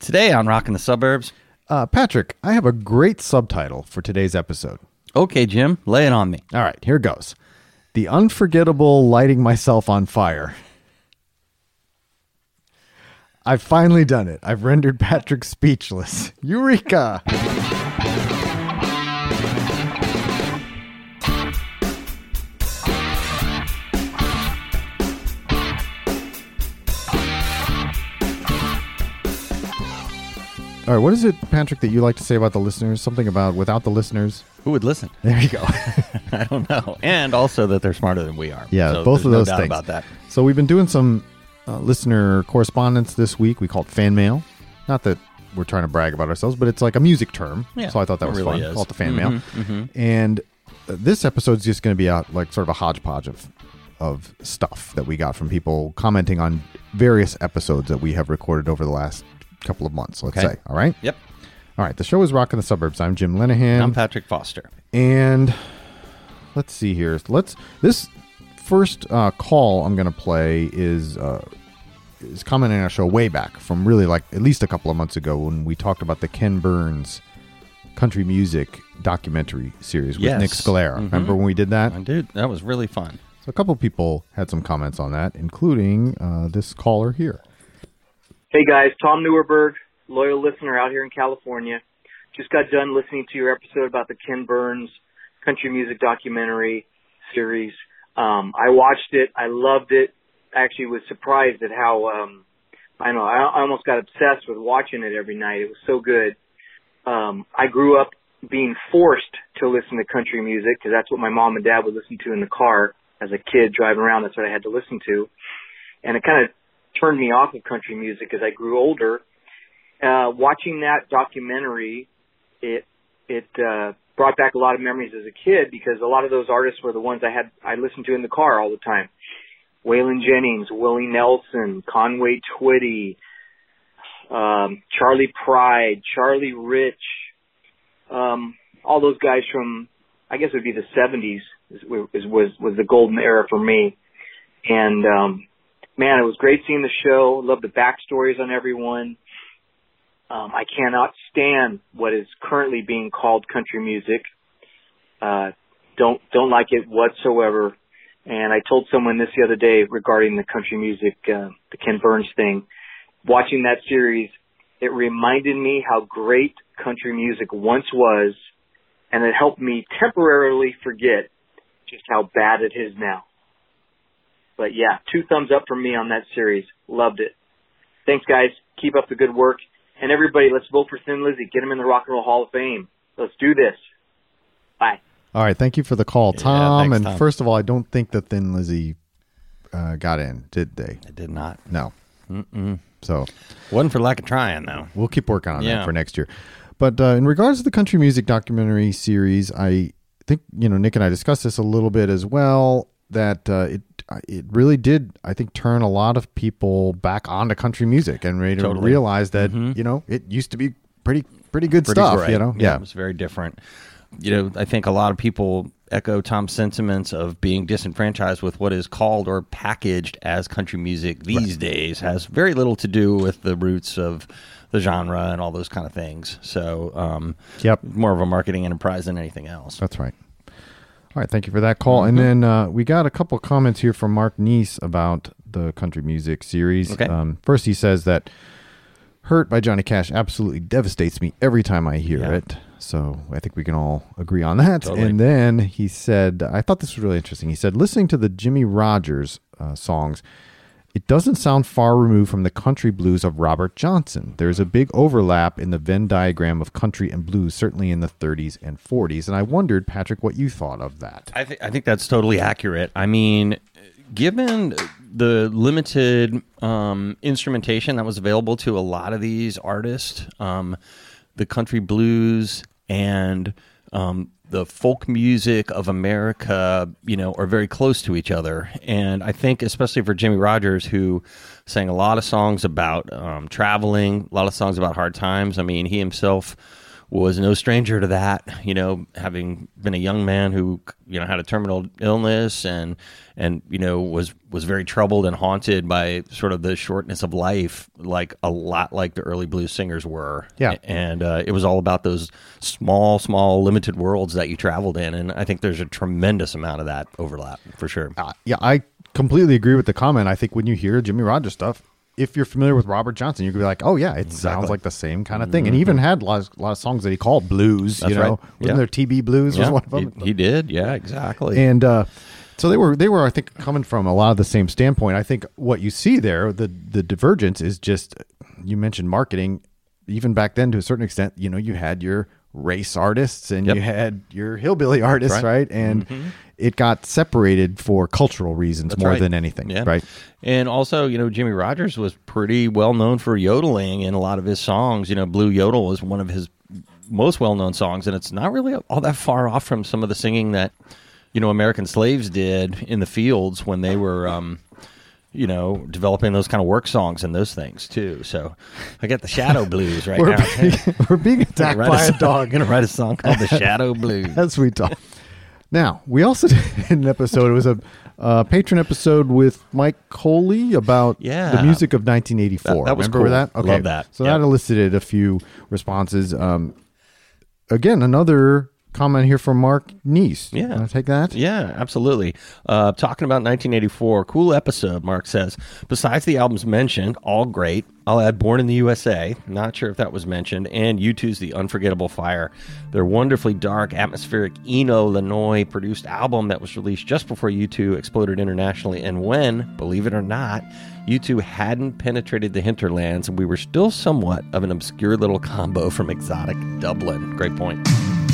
Today on Rockin' the Suburbs. Patrick, I have a great subtitle for today's episode. Okay, Jim, lay it on me. All right, here goes. The Unforgettable Lighting Myself on Fire. I've finally done it. I've rendered Patrick speechless. Eureka! All right, what is it, Patrick, that you like to say about the listeners? Something about without the listeners? Who would listen? There you go. I don't know. And also that they're smarter than we are. Yeah, so both of those no doubt things. About that. So we've been doing some listener correspondence this week. We call it fan mail. Not that we're trying to brag about ourselves, but it's like a music term. Yeah, so I thought that was really fun. is. Call it the fan mail. And this episode's just going to be like sort of a hodgepodge of stuff that we got from people commenting on various episodes that we have recorded over the last couple of months, let's say. All right? Yep. All right. The show is Rockin' the Suburbs. I'm Jim Lenahan. I'm Patrick Foster. And let's see here. This first call I'm going to play is commenting on our show way back from really like at least a couple of months ago when we talked about the Ken Burns country music documentary series with Nick Scalera. Remember when we did that? I did. That was really fun. So a couple of people had some comments on that, including this caller here. Hey guys, Tom Neuerberg, loyal listener out here in California. Just got done listening to your episode about the Ken Burns country music documentary series. I watched it. I loved it. I actually was surprised at how, I almost got obsessed with watching it every night. It was so good. I grew up being forced to listen to country music because that's what my mom and dad would listen to in the car as a kid driving around. That's what I had to listen to. And it kind of turned me off of country music as I grew older. Watching that documentary, it brought back a lot of memories as a kid because a lot of those artists were the ones I listened to in the car all the time. Waylon Jennings, Willie Nelson, Conway Twitty, Charlie Pride, Charlie Rich, all those guys from, I guess it would be the 70s was the golden era for me. And, man, it was great seeing the show. Love the backstories on everyone. I cannot stand what is currently being called country music. Don't like it whatsoever. And I told someone this the other day regarding the country music, the Ken Burns thing. Watching that series, it reminded me how great country music once was, and it helped me temporarily forget just how bad it is now. But yeah, 2 thumbs up from me on that series. Loved it. Thanks, guys. Keep up the good work. And everybody, let's vote for Thin Lizzy. Get him in the Rock and Roll Hall of Fame. Let's do this. Bye. All right. Thank you for the call, Tom. Thanks, and Tom. First of all, I don't think the Thin Lizzy got in, did they? It did not. No. So Wasn't for lack of trying, though. we'll keep working on that for next year. But in regards to the country music documentary series, I think, Nick and I discussed this a little bit as well, that it really did, I think, turn a lot of people back onto country music and made them realize that, it used to be pretty good stuff, great. Yeah. It was very different. I think a lot of people echo Tom's sentiments of being disenfranchised with what is called or packaged as country music these days. Has very little to do with the roots of the genre and all those kind of things. So, more of a marketing enterprise than anything else. That's right. All right, thank you for that call. And then we got a couple of comments here from Mark Neese about the country music series. Okay. First, he says that Hurt by Johnny Cash absolutely devastates me every time I hear it. So I think we can all agree on that. Totally. And then he said, I thought this was really interesting. He said, listening to the Jimmy Rogers songs, it doesn't sound far removed from the country blues of Robert Johnson. There's a big overlap in the Venn diagram of country and blues, certainly in the 30s and 40s. And I wondered, Patrick, what you thought of that. I think that's totally accurate. I mean, given the limited instrumentation that was available to a lot of these artists, the country blues and the folk music of America, are very close to each other. And I think especially for Jimmy Rogers, who sang a lot of songs about traveling, a lot of songs about hard times. I mean, he himself was no stranger to that, having been a young man who, had a terminal illness and was very troubled and haunted by sort of the shortness of life, like a lot like the early blues singers were. Yeah. And it was all about those small, limited worlds that you traveled in. And I think there's a tremendous amount of that overlap for sure. Yeah, I completely agree with the comment. I think when you hear Jimmy Rogers stuff, if you're familiar with Robert Johnson, you could be like, oh, yeah, it sounds like the same kind of thing. And he even had a lot of songs that he called blues, That's right. Wasn't there TB Blues was one of them? He did, yeah, exactly. And so they were, I think, coming from a lot of the same standpoint. I think what you see there, the divergence is just, you mentioned marketing, even back then to a certain extent, you had your race artists and you had your hillbilly artists, right? And it got separated for cultural reasons more than anything, right? And also, Jimmy Rogers was pretty well known for yodeling in a lot of his songs. Blue Yodel is one of his most well-known songs, and it's not really all that far off from some of the singing that, American slaves did in the fields when they were, developing those kind of work songs and those things too. So I got the Shadow Blues right now. We're being attacked by a dog. I'm going to write a song called the Shadow Blues. As we talk. Now, we also did an episode. It was a patron episode with Mike Coley about the music of 1984. That was Remember cool. that? Okay. Love that. So that elicited a few responses. Again, another comment here from Mark Neese. Yeah. Want to take that? Yeah, absolutely. Talking about 1984, cool episode, Mark says. Besides the albums mentioned, all great. I'll add Born in the USA, not sure if that was mentioned, and U2's The Unforgettable Fire. Their wonderfully dark, atmospheric Eno Lanois produced album that was released just before U2 exploded internationally, and when, believe it or not, U2 hadn't penetrated the hinterlands, and we were still somewhat of an obscure little combo from exotic Dublin. Great point.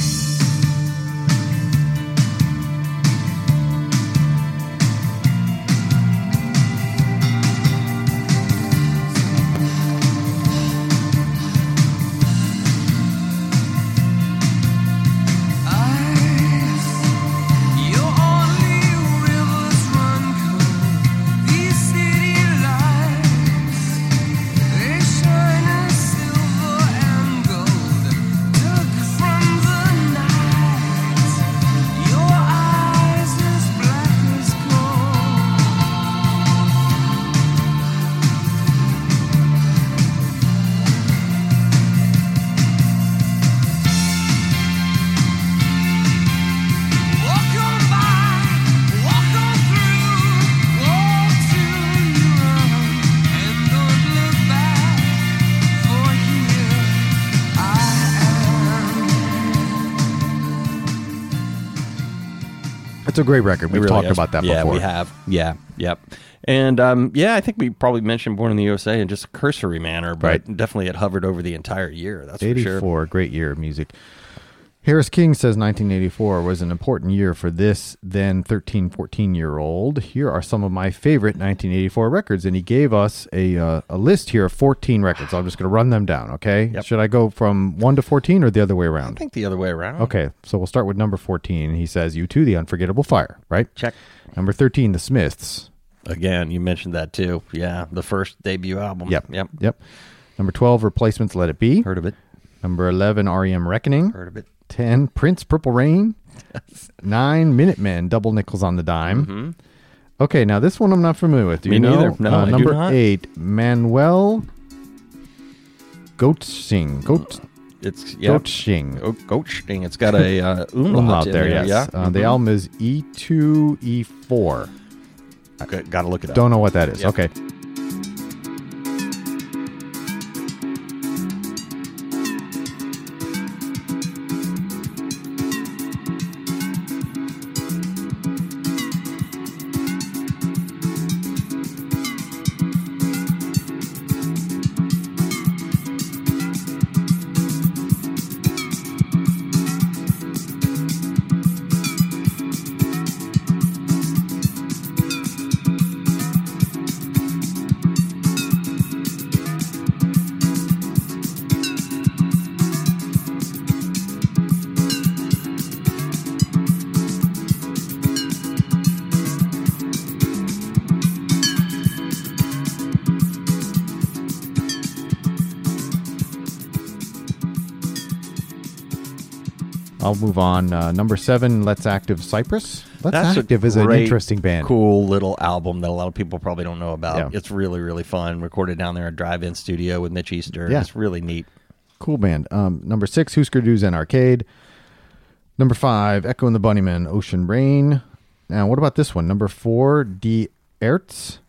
It's a great record. We've talked about that before. Yeah, we have. Yeah, yep. And I think we probably mentioned Born in the USA in just a cursory manner, but definitely it hovered over the entire year. That's 84, for sure. Great year of music. Harris King says 1984 was an important year for this then 13, 14-year-old. Here are some of my favorite 1984 records, and he gave us a list here of 14 records. I'm just going to run them down, okay? Yep. Should I go from 1 to 14 or the other way around? I think the other way around. Okay, so we'll start with number 14. He says, U2, The Unforgettable Fire, right? Check. Number 13, The Smiths. Again, you mentioned that too. Yeah, the first debut album. Yep. Number 12, Replacements, Let It Be. Heard of it. Number 11, R.E.M. Reckoning. Heard of it. 10, Prince, Purple Rain. 9, Minutemen, Double Nickels on the Dime. Mm-hmm. Okay, now this one I'm not familiar with. Do Me you know? neither. No, I do number not. 8, Manuel Goetsching. It's Goetsching. Goetsching. It's got a umlaut in there, there. yes. Yeah. The album is E2, E4. Okay, got to look it up. Don't know what that is. Yep. Okay. I'll move on. Number 7, Let's Active Cypress. Let's Active is an great, interesting band. Cool little album that a lot of people probably don't know about. Yeah. It's really, really fun. Recorded down there at Drive-In Studio with Mitch Easter. Yeah. It's really neat. Cool band. Number 6, Husker Du Zen Arcade. Number 5, Echo and the Bunnymen, Ocean Rain. Now, what about this one? Number 4, Die Ärzte.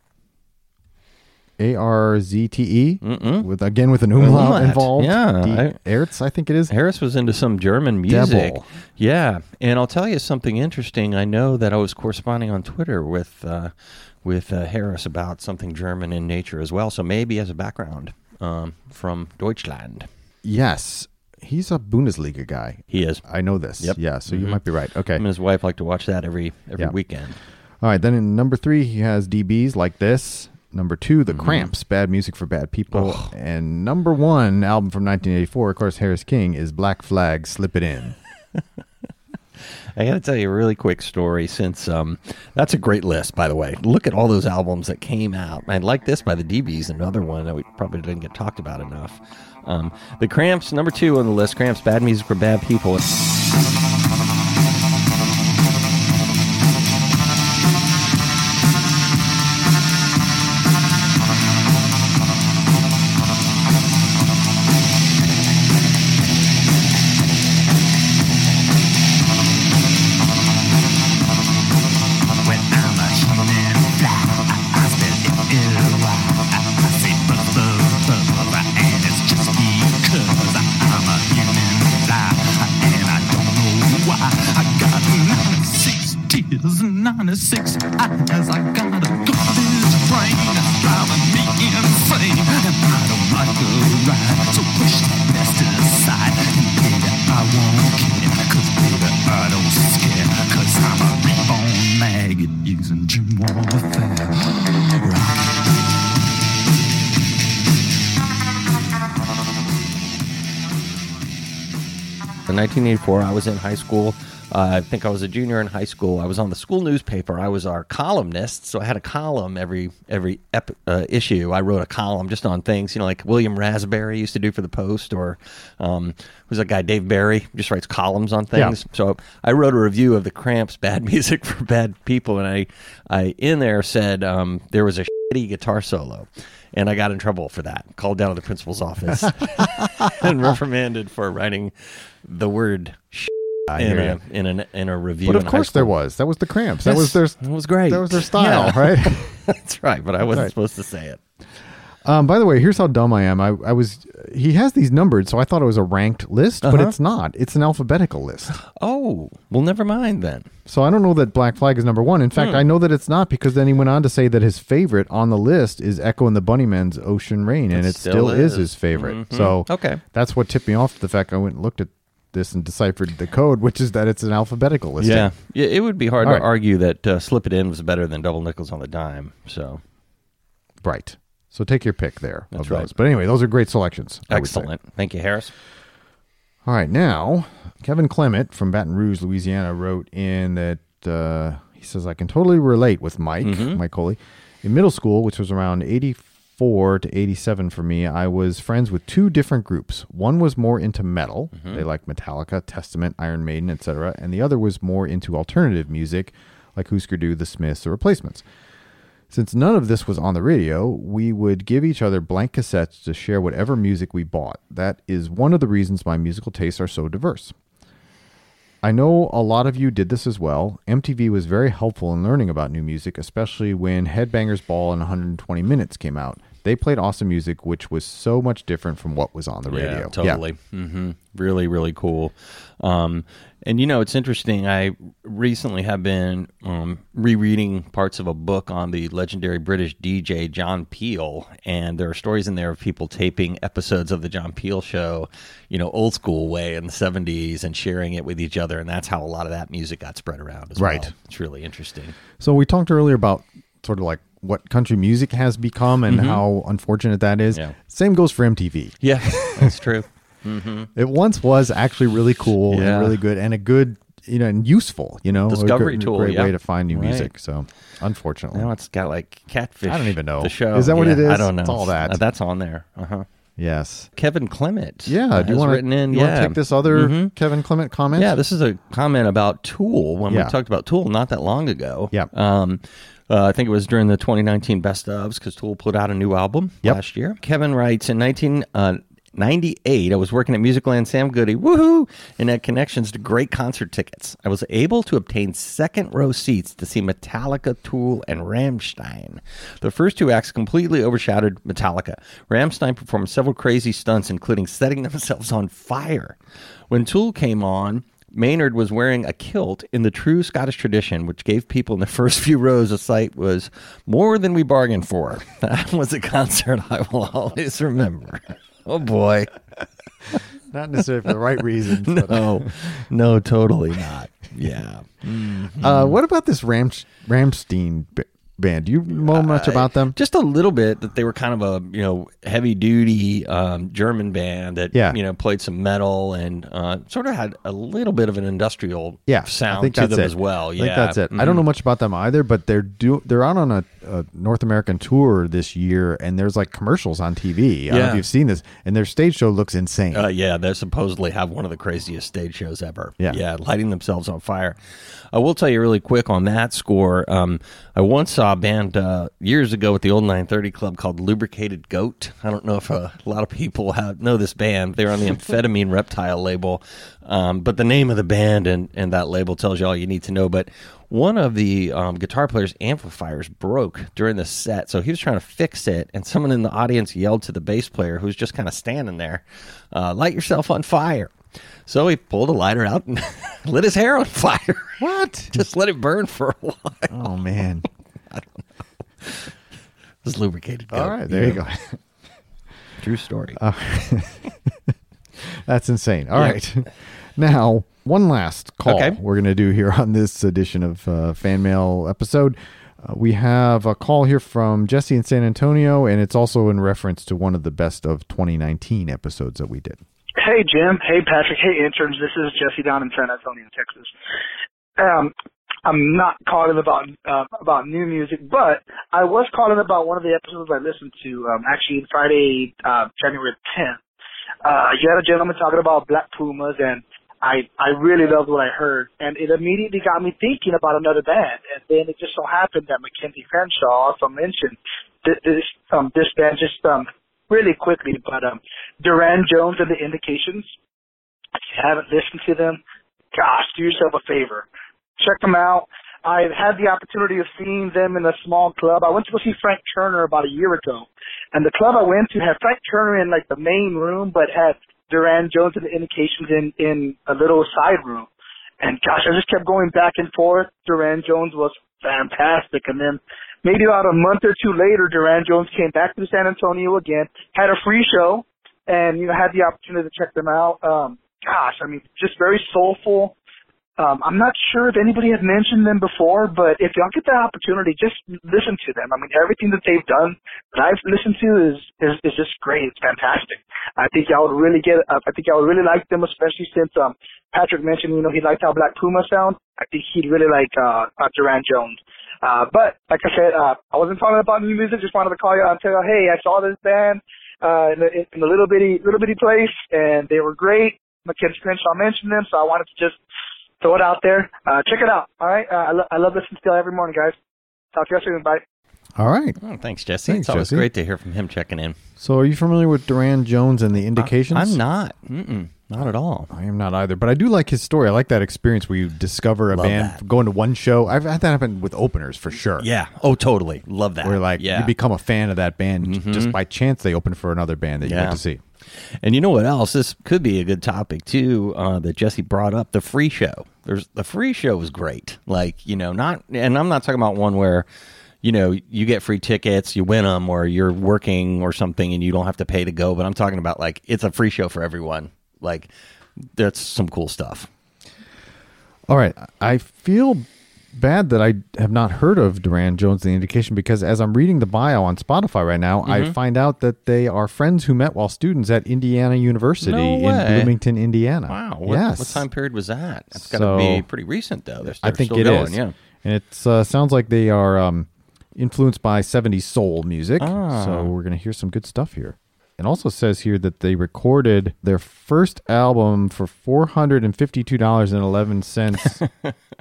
Arzte, with an umlaut involved. Yeah, Die Ärzte, I think it is. Harris was into some German music. Devil. Yeah, and I'll tell you something interesting. I know that I was corresponding on Twitter with Harris about something German in nature as well. So maybe as a background from Deutschland. Yes, he's a Bundesliga guy. He is. I know this. Yep. Yeah, so you might be right. Okay. Him and his wife like to watch that every weekend. All right, then in number 3, he has DBs Like This. Number 2, The Cramps, Bad Music for Bad People. Oh. And number 1, album from 1984, of course, Harris King, is Black Flag, Slip It In. I got to tell you a really quick story since that's a great list, by the way. Look at all those albums that came out. I like this by the DBs, another one that we probably didn't get talked about enough. The Cramps, number 2 on the list, Cramps, Bad Music for Bad People. In 1984, I was in high school. I think I was a junior in high school. I was on the school newspaper. I was our columnist, so I had a column every issue. I wrote a column just on things, like William Raspberry used to do for the Post, or who's that guy, Dave Barry, just writes columns on things. Yeah. So I wrote a review of the Cramps, Bad Music for Bad People, and I in there said there was a shitty guitar solo. And I got in trouble for that. Called down to the principal's office and reprimanded for writing the word in a review. But of course there was. That was the Cramps. That was great. That was their style, right? That's right. But I wasn't supposed to say it. By the way, here's how dumb I am. He has these numbered, so I thought it was a ranked list, but it's not. It's an alphabetical list. Oh, well, never mind then. So I don't know that Black Flag is number 1. In fact, I know that it's not, because then he went on to say that his favorite on the list is Echo and the Bunnymen's Ocean Rain, and it still is his favorite. Mm-hmm. So that's what tipped me off to the fact I went and looked at this and deciphered the code, which is that it's an alphabetical list. Yeah, it would be hard to argue that Slip It In was better than Double Nickels on the Dime. So, right. So take your pick there of those. Right. But anyway, those are great selections. Excellent. Thank you, Harris. All right, now, Kevin Clement from Baton Rouge, Louisiana, wrote in that he says, I can totally relate with Mike Coley. In middle school, which was around 84 to 87 for me, I was friends with 2 different groups. One was more into metal. They liked Metallica, Testament, Iron Maiden, etc. And the other was more into alternative music, like Husker Du, The Smiths, or Replacements. Since none of this was on the radio, we would give each other blank cassettes to share whatever music we bought. That is one of the reasons my musical tastes are so diverse. I know a lot of you did this as well. MTV was very helpful in learning about new music, especially when Headbangers Ball in 120 Minutes came out. They played awesome music, which was so much different from what was on the radio. Yeah, totally. Yeah. Mm-hmm. Really, really cool. And, it's interesting. I recently have been rereading parts of a book on the legendary British DJ John Peel, and there are stories in there of people taping episodes of the John Peel show, old school way in the 70s and sharing it with each other, and that's how a lot of that music got spread around as well. It's really interesting. So we talked earlier about sort of like what country music has become and how unfortunate that is. Yeah. Same goes for MTV. Yeah, that's true. Mm-hmm. It once was actually really cool and really good and a good, and useful, discovery tool. Great way to find new music. So, unfortunately, now it's got like Catfish. I don't even know the show. Is that what it is? I don't know. It's all that. That's on there. Yes. Kevin Clement. Yeah. Do you want to take this other Kevin Clement comment? Yeah, this is a comment about Tool when we talked about Tool not that long ago. Yeah. I think it was during the 2019 Best Ofs because Tool put out a new album last year. Kevin writes, in 1998, I was working at Musicland Sam Goody, woohoo, and had connections to great concert tickets. I was able to obtain second row seats to see Metallica, Tool, and Rammstein. The first two acts completely overshadowed Metallica. Rammstein performed several crazy stunts, including setting themselves on fire. When Tool came on, Maynard was wearing a kilt in the true Scottish tradition, which gave people in the first few rows a sight was more than we bargained for. That was a concert I will always remember. Oh, boy. Not necessarily for the right reasons. No, totally not. Yeah. What about this Rammstein band? Do you know much about them? Just a little bit. That they were kind of a heavy duty German band that played some metal and sort of had a little bit of an industrial sound to them as well. I think that's it. I don't know much about them either, but they're out on a North American tour this year, and there's like commercials on TV. I don't know if you've seen this, and their stage show looks insane. They supposedly have one of the craziest stage shows ever. Yeah, lighting themselves on fire. I will tell you really quick on that score. I once saw a band years ago at the old 930 Club called Lubricated Goat. I don't know if a lot of people know this band. They're on the Amphetamine Reptile label, but the name of the band and that label tells you all you need to know. But one of the guitar player's amplifiers broke during the set, so he was trying to fix it, and someone in the audience yelled to the bass player, who's just kind of standing there, light yourself on fire. So he pulled a lighter out and lit his hair on fire. What? Just let it burn for a while. Oh, man. I don't know. It was Lubricated Goat. All right, there you go. True story. That's insane. All right. Now, one last call we're going to do here on this edition of Fan Mail episode. We have a call here from Jesse in San Antonio, and it's also in reference to one of the best of 2019 episodes that we did. Hey, Jim. Hey, Patrick. Hey, interns. This is Jesse down in San Antonio, Texas. I'm not calling about new music, but I was calling about one of the episodes I listened to, actually Friday, January 10th. You had a gentleman talking about Black Pumas, and I really loved what I heard, and it immediately got me thinking about another band. And then it just so happened that Mackenzie Crenshaw also mentioned this band just really quickly, but Duran Jones and the Indications. If you haven't listened to them, gosh, do yourself a favor. Check them out. I've had the opportunity of seeing them in a small club. I went to go see Frank Turner about a year ago, and the club I went to had Frank Turner in like the main room, but had Duran Jones and the Indications in a little side room. And gosh, I just kept going back and forth. Duran Jones was fantastic. And then maybe about a month or two later, Duran Jones came back to San Antonio again, had a free show, and had the opportunity to check them out. Gosh, I mean, just very soulful. I'm not sure if anybody had mentioned them before, but if y'all get that opportunity, just listen to them. I mean, everything that they've done that I've listened to is just great. It's fantastic. I think y'all would really like them, especially since Patrick mentioned, he liked how Black Puma sound. I think he'd really like Duran Jones. But like I said, I wasn't talking about new music. Just wanted to call you and tell you, hey, I saw this band in a little bitty place, and they were great. Mackenzie Crenshaw mentioned them, so I wanted to just throw it out there. Check it out. All right. I love listening to you every morning, guys. Talk to you soon. Bye. All right. Oh, thanks, Jesse. It's always great to hear from him checking in. So are you familiar with Duran Jones and the Indications? I'm not. Not at all. I am not either. But I do like his story. I like that experience where you discover a band, going to one show. I've had that happen with openers for sure. Yeah. Oh, totally. Love that. Where you become a fan of that band. Just by chance they open for another band that you get to see. And you know what else? This could be a good topic too that Jesse brought up. The free show. The free show was great. Not, and I'm not talking about one where, you get free tickets, you win them, or you're working or something and you don't have to pay to go. But I'm talking about it's a free show for everyone. That's some cool stuff. All right. I feel bad that I have not heard of Duran Jones and the Indication, because as I'm reading the bio on Spotify right now, I find out that they are friends who met while students at Indiana University in Bloomington, Indiana. Wow. What time period was that? It's got to be pretty recent, though. I think still it going, is. Yeah. And it sounds like they are influenced by 70s soul music. So we're going to hear some good stuff here. it also says here that they recorded their first album for $452.11,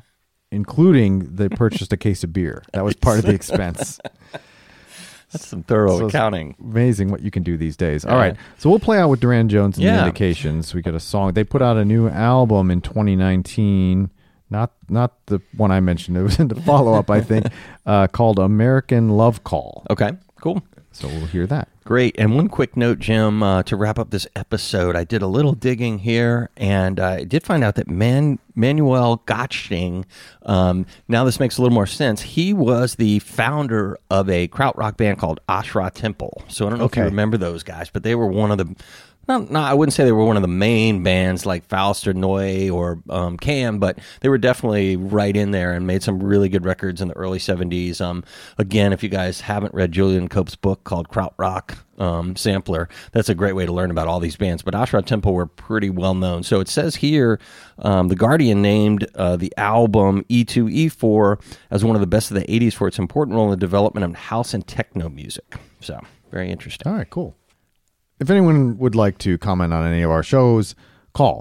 including they purchased a case of beer. That was part of the expense. That's some thorough So it's accounting. Amazing what you can do these days. All right. So we'll play out with Duran Jones and the Indications. We got a song. They put out a new album in 2019. Not the one I mentioned. It was in the follow-up, I think, called American Love Call. Okay, cool. So we'll hear that. Great. And one quick note, Jim, to wrap up this episode, I did a little digging here, and I did find out that Manuel Gottsching, now this makes a little more sense, he was the founder of a krautrock band called Ashra Temple. So I don't know if you remember those guys, but they were one of the... I wouldn't say they were one of the main bands like Faust or Neu or Cam, but they were definitely right in there and made some really good records in the early 70s. Again, if you guys haven't read Julian Cope's book called Krautrock Sampler, that's a great way to learn about all these bands. But Ashra Temple were pretty well known. So it says here, The Guardian named the album E2E4 as one of the best of the 80s for its important role in the development of house and techno music. So very interesting. All right, cool. If anyone would like to comment on any of our shows, call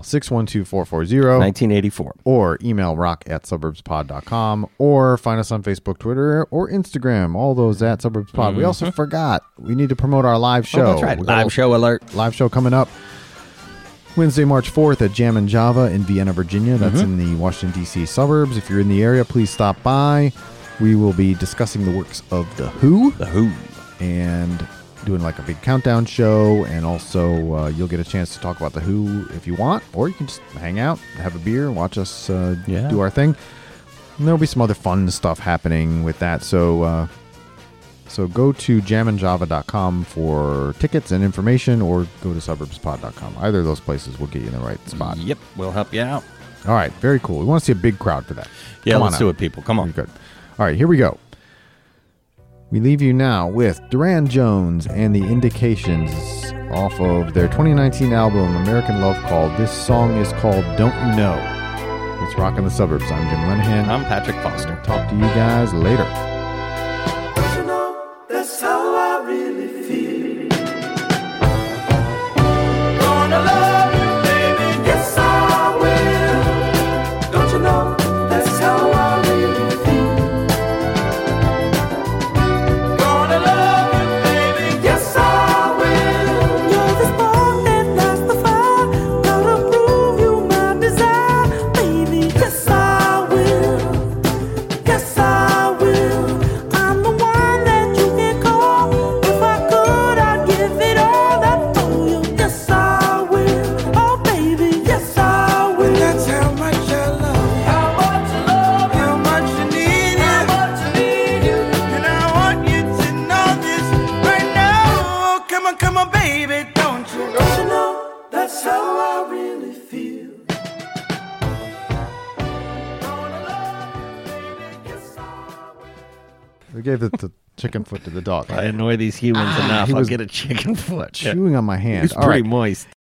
612-440-1984 or email rock@suburbspod.com or find us on Facebook, Twitter, or Instagram. All those at suburbspod. We also forgot we need to promote our live show. Oh, that's right. Live show alert. Live show coming up Wednesday, March 4th at Jam and Java in Vienna, Virginia. That's in the Washington, D.C. suburbs. If you're in the area, please stop by. We will be discussing the works of The Who. The Who. And doing like a big countdown show, and also you'll get a chance to talk about The Who if you want, or you can just hang out, have a beer, watch us do our thing. And there'll be some other fun stuff happening with that. So go to jamandjava.com for tickets and information, or go to suburbspod.com. Either of those places will get you in the right spot. Yep, we'll help you out. All right, very cool. We want to see a big crowd for that. Yeah, Come let's on do out. it, people. Come on. Very good. All right, here we go. We leave you now with Duran Jones and the Indications off of their 2019 album, American Love Call. This song is called Don't You Know. It's Rockin' the Suburbs. I'm Jim Lenahan. I'm Patrick Foster. Talk to you guys later. Don't you know that's how I really feel? Gonna love you, baby, yes I will. Don't you know that's how I really feel? Gonna love you, baby, yes I will. You're the spark that lights the fire. Gotta prove you my desire, baby, yes I will. Yes I will. I'm the one that you can call. If I could, I'd give it all up for you. Yes I will. Oh baby, yes I will. That's how much I love you. How much I love you. How much you need you. How much I need you. And I want you to know this right now. Come on, baby, don't you? Don't you know that's how I really feel? Gonna love you, baby, yes I will. We gave the chicken foot to the dog. I annoy these humans enough. he I'll was get a chicken foot. Chewing on my hand. It's All pretty right. moist.